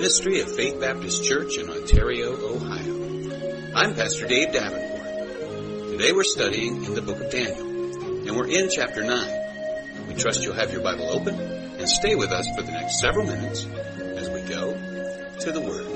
ministry of Faith Baptist Church in Ontario, Ohio. I'm Pastor Dave Davenport. Today we're studying in the book of Daniel, and we're in chapter 9. We trust you'll have your Bible open and stay with us for the next several minutes as we go to the Word.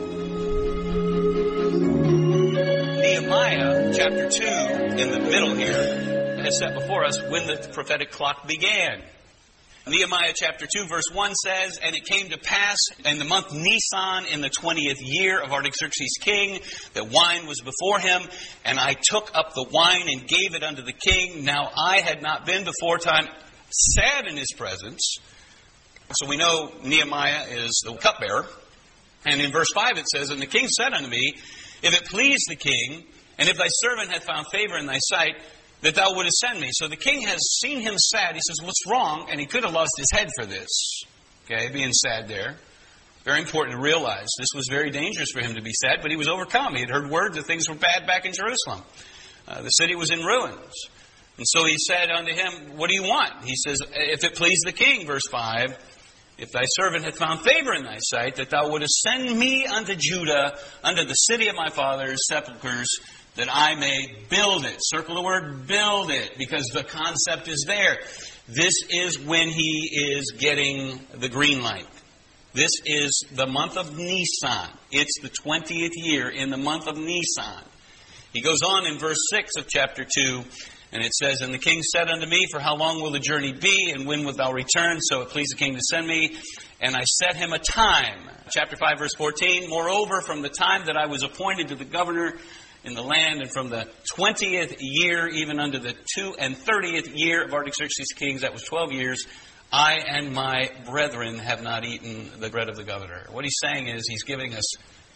Nehemiah chapter 2 in the middle here has set before us when the prophetic clock began. Nehemiah chapter 2 verse 1 says, "And it came to pass in the month Nisan in the 20th year of Artaxerxes king, that wine was before him, and I took up the wine and gave it unto the king. Now I had not been before time sad in his presence." So we know Nehemiah is the cupbearer. And in verse 5 it says, "And the king said unto me, If it please the king, and if thy servant hath found favor in thy sight, that thou wouldest send me." So the king has seen him sad. He says, "What's wrong?" And he could have lost his head for this. Okay, being sad there. Very important to realize. This was very dangerous for him to be sad, but he was overcome. He had heard word that things were bad back in Jerusalem. The city was in ruins. And so he said unto him, "What do you want?" He says, "If it please the king," verse 5, "if thy servant hath found favor in thy sight, that thou wouldest send me unto Judah, unto the city of my father's sepulchres, that I may build it." Circle the word "build it," because the concept is there. This is when he is getting the green light. This is the month of Nisan. It's the 20th year in the month of Nisan. He goes on in verse 6 of chapter 2, and it says, "And the king said unto me, For how long will the journey be, and when wilt thou return? So it pleased the king to send me. And I set him a time." Chapter 5, verse 14, "Moreover, from the time that I was appointed to the governor in the land, and from the 20th year, even unto the 32nd year of Artaxerxes kings," that was 12 years, "I and my brethren have not eaten the bread of the governor." What he's saying is he's giving us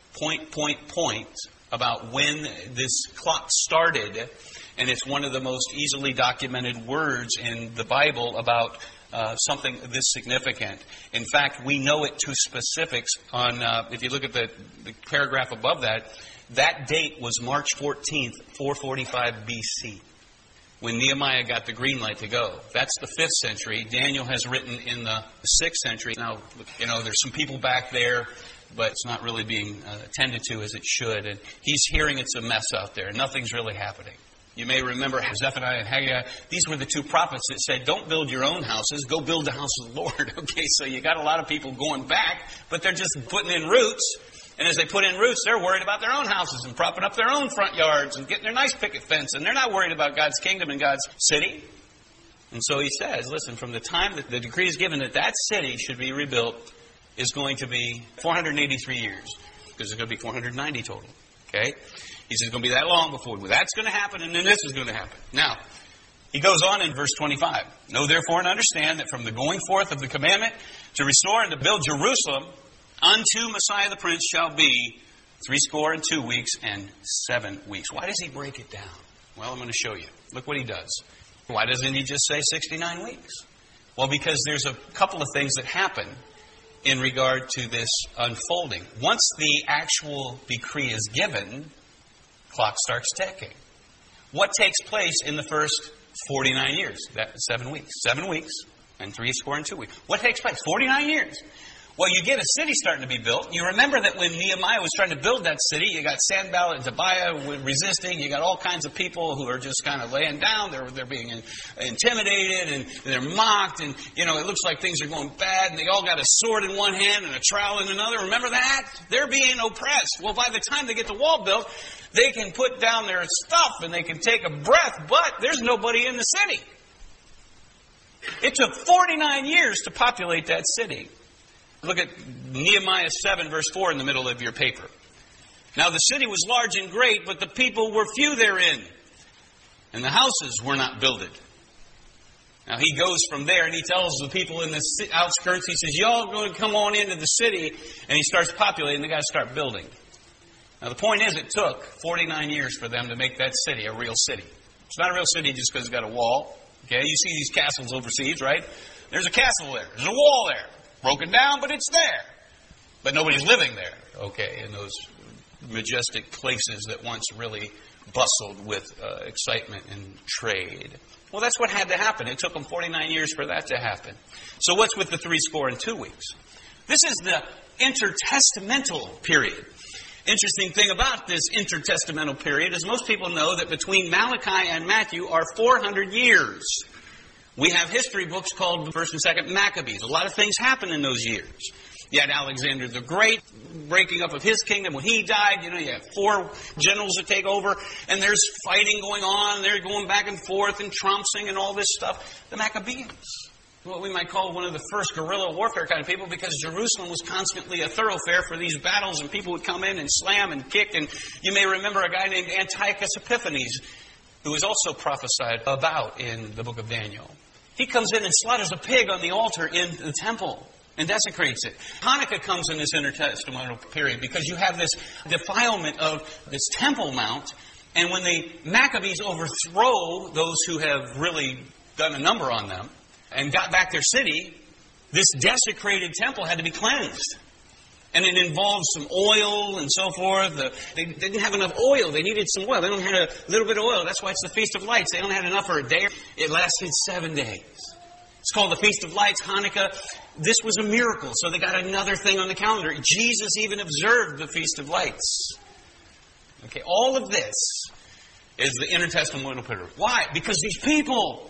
point about when this clock started. And it's one of the most easily documented words in the Bible about something this significant. In fact, we know it to specifics on, if you look at the paragraph above that, that date was March 14th, 445 BC, when Nehemiah got the green light to go. That's the 5th century. Daniel has written in the 6th century. Now, there's some people back there, but it's not really being attended to as it should. And he's hearing it's a mess out there. Nothing's really happening. You may remember Zephaniah and Haggai. These were the two prophets that said, "Don't build your own houses, go build the house of the Lord." Okay, so you got a lot of people going back, but they're just putting in roots. And as they put in roots, they're worried about their own houses and propping up their own front yards and getting their nice picket fence. And they're not worried about God's kingdom and God's city. And so he says, listen, from the time that the decree is given that that city should be rebuilt is going to be 483 years. Because it's going to be 490 total. Okay? He says it's going to be that long before that's going to happen, and then this is going to happen. Now, he goes on in verse 25. "Know therefore and understand that from the going forth of the commandment to restore and to build Jerusalem unto Messiah the Prince shall be 62 weeks and 7 weeks." Why does he break it down? Well, I'm going to show you. Look what he does. Why doesn't he just say 69 weeks? Well, because there's a couple of things that happen in regard to this unfolding. Once the actual decree is given, clock starts ticking. What takes place in the first 49 years? That's 7 weeks. 7 weeks and 62 weeks. What takes place? 49 years. Well, you get a city starting to be built. You remember that when Nehemiah was trying to build that city, you got Sanballat and Tobiah resisting. You got all kinds of people who are just kind of laying down. They're being intimidated and they're mocked. And, it looks like things are going bad. And they all got a sword in one hand and a trowel in another. Remember that? They're being oppressed. Well, by the time they get the wall built, they can put down their stuff and they can take a breath. But there's nobody in the city. It took 49 years to populate that city. Look at Nehemiah 7, verse 4 in the middle of your paper. "Now the city was large and great, but the people were few therein, and the houses were not builded." Now he goes from there and he tells the people in the outskirts, he says, "Y'all going to come on into the city," and he starts populating. They got to start building. Now the point is, it took 49 years for them to make that city a real city. It's not a real city just because it's got a wall. Okay, you see these castles overseas, right? There's a castle there. There's a wall there. Broken down, but it's there. But nobody's living there, okay, in those majestic places that once really bustled with excitement and trade. Well, that's what had to happen. It took them 49 years for that to happen. So what's with the 62 weeks? This is the intertestamental period. Interesting thing about this intertestamental period is most people know that between Malachi and Matthew are 400 years. We have history books called 1st and 2nd Maccabees. A lot of things happen in those years. You had Alexander the Great, breaking up of his kingdom. When he died, you had 4 generals that take over, and there's fighting going on. They're going back and forth and trouncing and all this stuff. The Maccabees, what we might call one of the first guerrilla warfare kind of people, because Jerusalem was constantly a thoroughfare for these battles, and people would come in and slam and kick. And you may remember a guy named Antiochus Epiphanes, who is also prophesied about in the book of Daniel. He comes in and slaughters a pig on the altar in the temple and desecrates it. Hanukkah comes in this intertestamental period because you have this defilement of this Temple Mount, and when the Maccabees overthrow those who have really done a number on them and got back their city, this desecrated temple had to be cleansed. And it involved some oil and so forth. They didn't have enough oil. They needed some oil. They only had a little bit of oil. That's why it's the Feast of Lights. They only had enough for a day. It lasted 7 days. It's called the Feast of Lights, Hanukkah. This was a miracle, so they got another thing on the calendar. Jesus even observed the Feast of Lights. Okay, all of this is the intertestamental period. Why? Because these people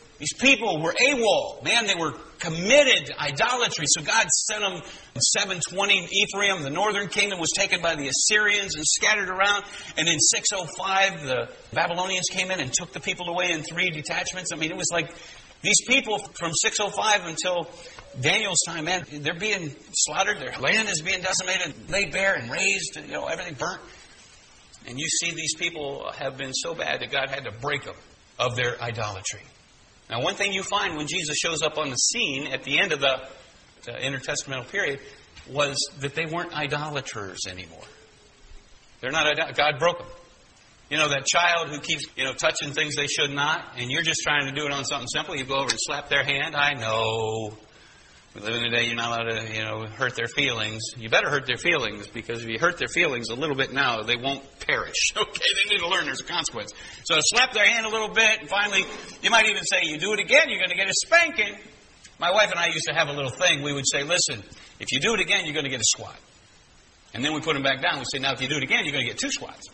were AWOL. Man, they were committed to idolatry. So God sent them in 720. Ephraim, the northern kingdom, was taken by the Assyrians and scattered around. And in 605, the Babylonians came in and took the people away in 3 detachments. I mean, it was like these people from 605 until Daniel's time, man, they're being slaughtered. Their land is being decimated, laid bare and razed, and, everything burnt. And you see these people have been so bad that God had to break them of their idolatry. Now, one thing you find when Jesus shows up on the scene at the end of the intertestamental period was that they weren't idolaters anymore. They're not God broke them. That child who keeps, touching things they should not, and you're just trying to do it on something simple. You go over and slap their hand. I know. We live in a day you're not allowed to, hurt their feelings. You better hurt their feelings, because if you hurt their feelings a little bit now, they won't perish. Okay, they need to learn there's a consequence. So slap their hand a little bit, and finally, you might even say, you do it again, you're going to get a spanking. My wife and I used to have a little thing. We would say, listen, if you do it again, you're going to get a swat. And then we put them back down. We say, now if you do it again, you're going to get 2 swats.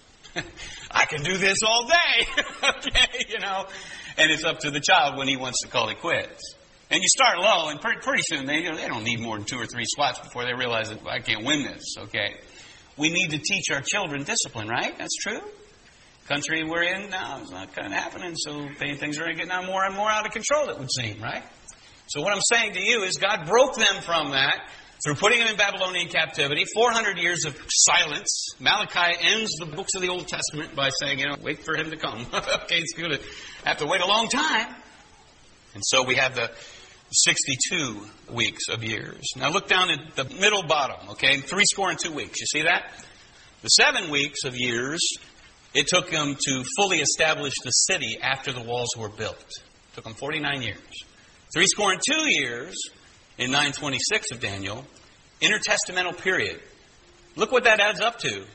I can do this all day. Okay, And it's up to the child when he wants to call it quits. And you start low, and pretty soon they don't need more than 2 or 3 swats before they realize that I can't win this. Okay, we need to teach our children discipline, right? That's true. Country we're in now is not kind of happening, so things are getting more and more out of control. It would seem, right? So what I'm saying to you is God broke them from that through putting them in Babylonian captivity. 400 years of silence. Malachi ends the books of the Old Testament by saying, wait for him to come. Okay, it's going to have to wait a long time. And so we have the 62 weeks of years. Now look down at the middle bottom, okay? 62 weeks. You see that? The 7 weeks of years, it took them to fully establish the city after the walls were built. It took them 49 years. 62 years in 926 of Daniel, intertestamental period. Look what that adds up to.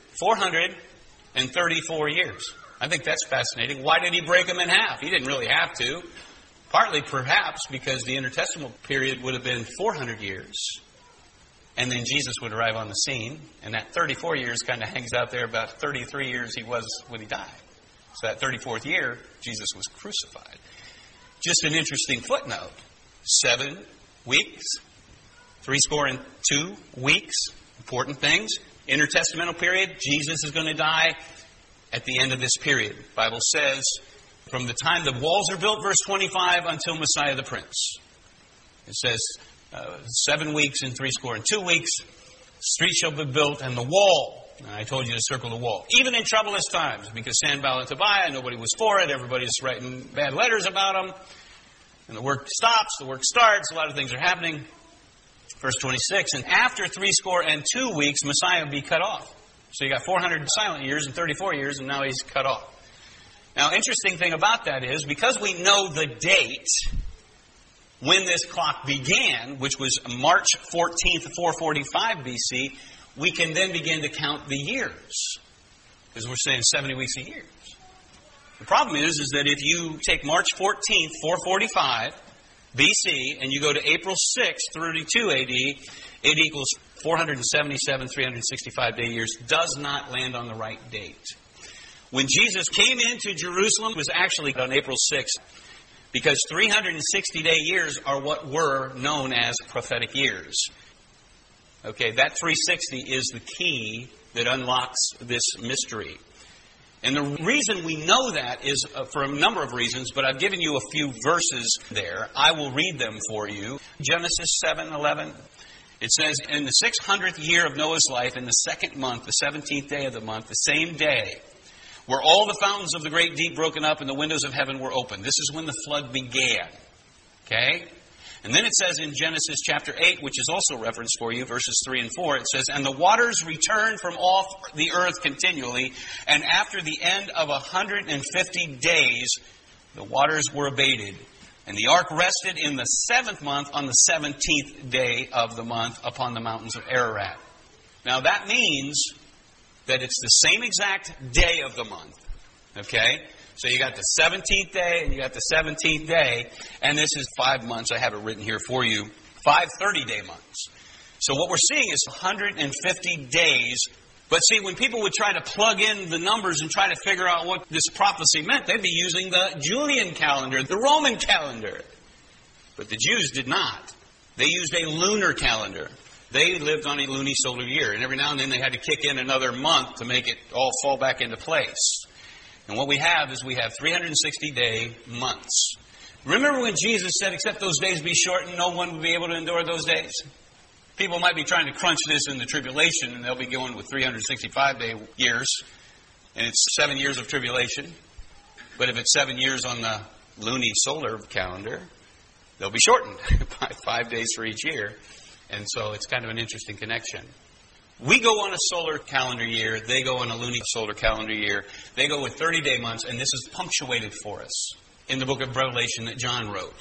434 years. I think that's fascinating. Why did he break them in half? He didn't really have to. Partly, perhaps, because the intertestamental period would have been 400 years. And then Jesus would arrive on the scene. And that 34 years kind of hangs out there about 33 years he was when he died. So that 34th year, Jesus was crucified. Just an interesting footnote. 7 weeks. 62 weeks. Important things. Intertestamental period. Jesus is going to die at the end of this period. The Bible says, from the time the walls are built, verse 25, until Messiah the Prince. It says, 7 weeks and 62 weeks, street shall be built, and the wall. I told you to circle the wall. Even in troublous times, because Sanballat and Tobiah, nobody was for it. Everybody's writing bad letters about them. And the work stops, the work starts, a lot of things are happening. Verse 26, and after 62 weeks, Messiah will be cut off. So you got 400 silent years and 34 years, and now he's cut off. Now, interesting thing about that is, because we know the date when this clock began, which was March 14th, 445 BC, we can then begin to count the years. Because we're saying 70 weeks a year. The problem is that if you take March 14th, 445 BC, and you go to April 6th, 32 AD, it equals 477, 365-day years does not land on the right date. When Jesus came into Jerusalem, it was actually on April 6th, because 360-day years are what were known as prophetic years. Okay, that 360 is the key that unlocks this mystery. And the reason we know that is for a number of reasons, but I've given you a few verses there. I will read them for you. Genesis 7:11. It says, in the 600th year of Noah's life, in the second month, the 17th day of the month, the same day, were all the fountains of the great deep broken up and the windows of heaven were opened. This is when the flood began. Okay? And then it says in Genesis chapter 8, which is also referenced for you, verses 3 and 4, it says, and the waters returned from off the earth continually, and after the end of 150 days, the waters were abated. And the ark rested in the 7th month on the 17th day of the month upon the mountains of Ararat. Now that means that it's the same exact day of the month. Okay? So you got the 17th day and you got the 17th day. And this is 5 months. I have it written here for you. 5 30-day months. So what we're seeing is 150 days. But see, when people would try to plug in the numbers and try to figure out what this prophecy meant, they'd be using the Julian calendar, the Roman calendar. But the Jews did not. They used a lunar calendar. They lived on a lunisolar year. And every now and then they had to kick in another month to make it all fall back into place. And what we have is we have 360-day months. Remember when Jesus said, except those days be shortened, no one will be able to endure those days? People might be trying to crunch this in the tribulation, and they'll be going with 365-day years, and it's 7 years of tribulation. But if it's 7 years on the lunisolar calendar, they'll be shortened by 5 days for each year. And so it's kind of an interesting connection. We go on a solar calendar year. They go on a lunisolar calendar year. They go with 30-day months, and this is punctuated for us in the book of Revelation that John wrote.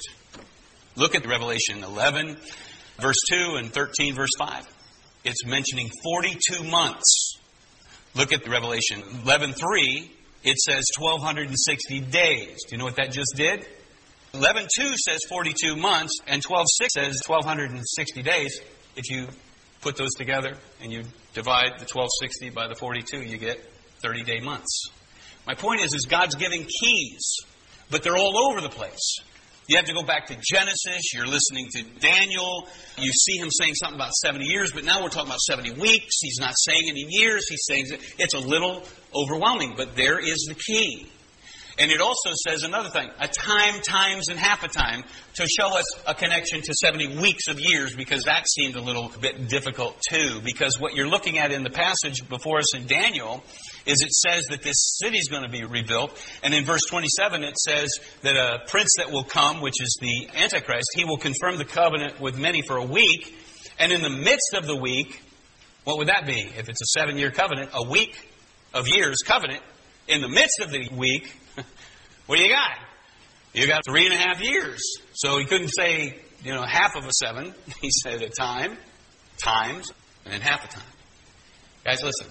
Look at Revelation 11, verse 2, and 13, verse 5. It's mentioning 42 months. Look at Revelation 11:3. It says 1,260 days. Do you know what that just did? 11:2 says 42 months, and 12:6 says 1,260 days. If you put those together and you divide the 1,260 by the 42, you get 30-day months. My point is God's giving keys, but they're all over the place. You have to go back to Genesis. You're listening to Daniel. You see him saying something about 70 years, but now we're talking about 70 weeks. He's not saying any years. He's saying it's a little overwhelming, but there is the key. And it also says another thing, a time, times, and half a time, to show us a connection to 70 weeks of years, because that seemed a little bit difficult too. Because what you're looking at in the passage before us in Daniel is it says that this city is going to be rebuilt. And in verse 27 it says that a prince that will come, which is the Antichrist, he will confirm the covenant with many for a week. And in the midst of the week, what would that be? If it's a 7-year covenant, a week of years covenant, in the midst of the week, what do you got? You got 3.5 years. So he couldn't say, half of a 7. He said a time, times, and then half a time. Guys, listen.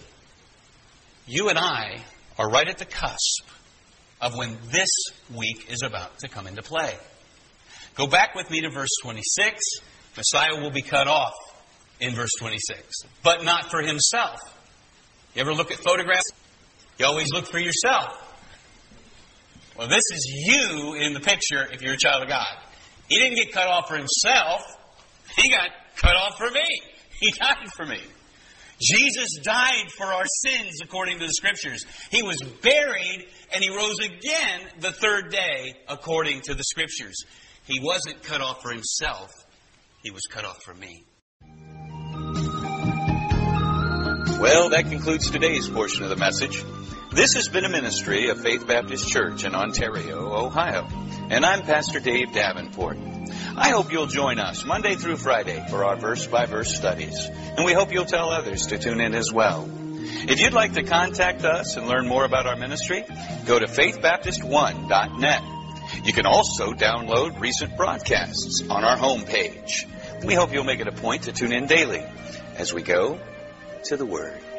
You and I are right at the cusp of when this week is about to come into play. Go back with me to verse 26. Messiah will be cut off in verse 26, but not for himself. You ever look at photographs? You always look for yourself. Well, this is you in the picture if you're a child of God. He didn't get cut off for himself. He got cut off for me. He died for me. Jesus died for our sins according to the Scriptures. He was buried and he rose again the 3rd day according to the Scriptures. He wasn't cut off for himself. He was cut off for me. Well, that concludes today's portion of the message. This has been a ministry of Faith Baptist Church in Ontario, Ohio. And I'm Pastor Dave Davenport. I hope you'll join us Monday through Friday for our verse-by-verse studies. And we hope you'll tell others to tune in as well. If you'd like to contact us and learn more about our ministry, go to faithbaptist1.net. You can also download recent broadcasts on our homepage. We hope you'll make it a point to tune in daily as we go to the Word.